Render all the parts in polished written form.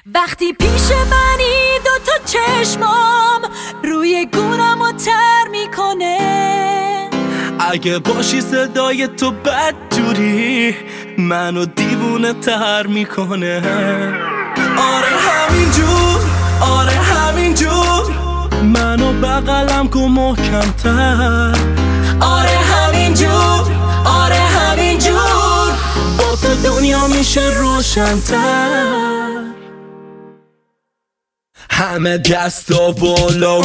وقتی پیش منی دوتا چشمام روی گونمو تر میکنه. اگه باشی صدای تو بدجوری منو دیوونه تر میکنه. آره همینجور، آره همینجور منو بغلم کن محکم‌تر. آره همینجور، آره همینجور با تو دنیا میشه روشن‌تر. همه دستا بالا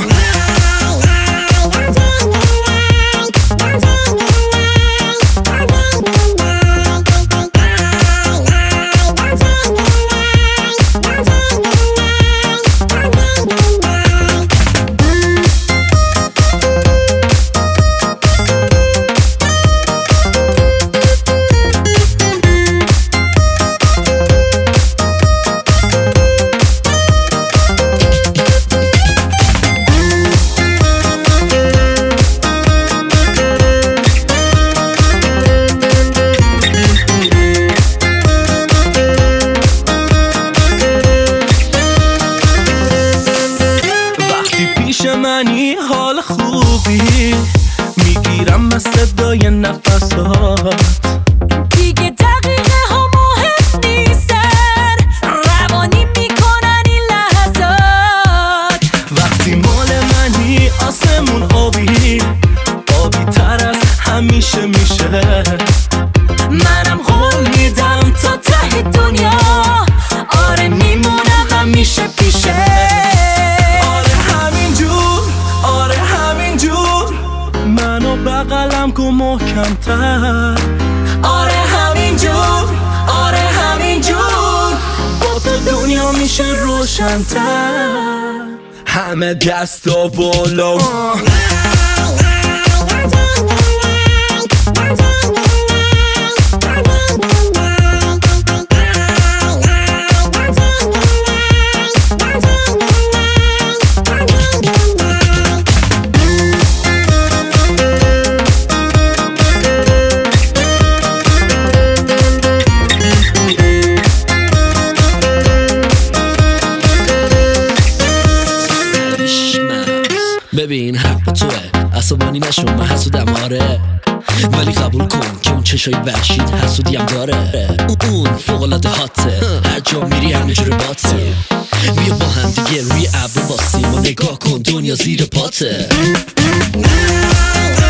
پیش منی حال خوبی میگیرم از صدای نفسات. دیگه دقیقه ها مهم نیستن، روانی میکنن این لحظات. وقتی مال منی آسمون آبی، آبی تر از همیشه میشه. منم قول میدم تا ته دنیا، آره میمونم همیشه پیشه. بغلم کن محکم‌تر. آره همینجور، آره همینجور با تو دنیا میشه روشن‌تر. همه دستا بالا ببین حق توه، عصبانی نشو، من حسودم آره، ولی قبول کن که اون چشای وحشید حسودیم داره. اون فوق‌العاده هاته، هر جا میری همینجور باته. بیا با هم دیگه روی ابر واسیم و نگاه کن دنیا زیر پاته.